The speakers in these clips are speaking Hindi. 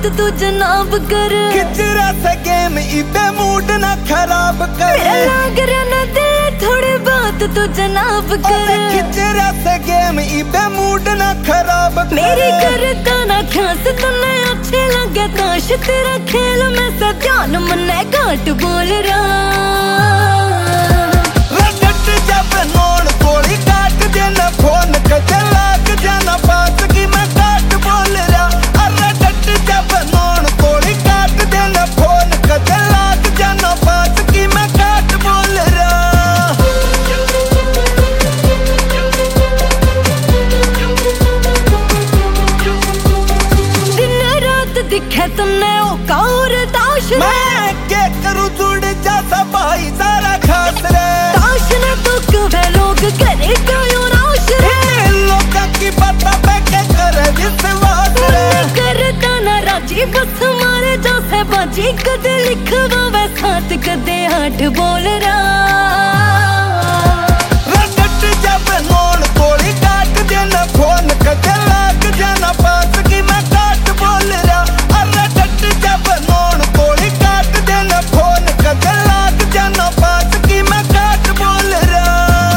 तू जनाब कर। खिचरा सा गेम इबे मूड ना खराब कर। मेरा लाग रहा ना दिल थोड़ी बात तू जनाब कर। खिचरा सा गेम इबे मूड ना खराब कर। मेरी करता ना खास तन्ने अच्छे लगे ताश तेरा खेल में सब जान मन्ने घाट बोल रहा। रटट जब नोन गोली काट देना फोन कदे लाग जाना पास की मैं काट बोल रहा। अरे रटट जब नोन गोली काट देना फोन कदे लाग जाना पास की मैं काट बोल रहा। दिन रात दिखे तुमने ओ कौर ताश मैं क्या करूं जुड़ जाता भाई सारा खास रे। ताश ने तो कहे लोग करे क्यों नाश रे। लोगों की बातों पे क्या करे विश्वास रे। करता ना राजी बस मारे जैसे बाजी कदे लिखवा वे साथ कदे हाथ बोल रहा। रटट जब नोन गोली काट देना फोन कदे लाग जाना पास की मैं काट बोल रहा। अरे रटट जब नोन गोली काट देना फोन कदे लाग जाना पास की मैं काट बोल रहा।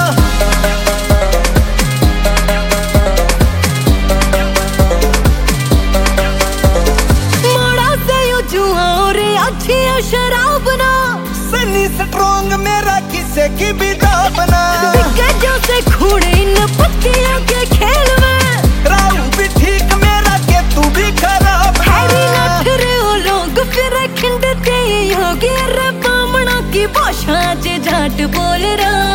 मोड़ा से यू जुआ और अच्छी शराब ना। सनी स्ट्रॉन्ग मेरा किसे की भी दाबना। जैसे खूड़े इन पत्तियों के खेल में। राहु भी ठीक मेरा के तू भी खराब ना। हैरी नठ रे ओ लोग फिर खिंडते योगी रे बामणा की भाषा च झाट बोल रहा।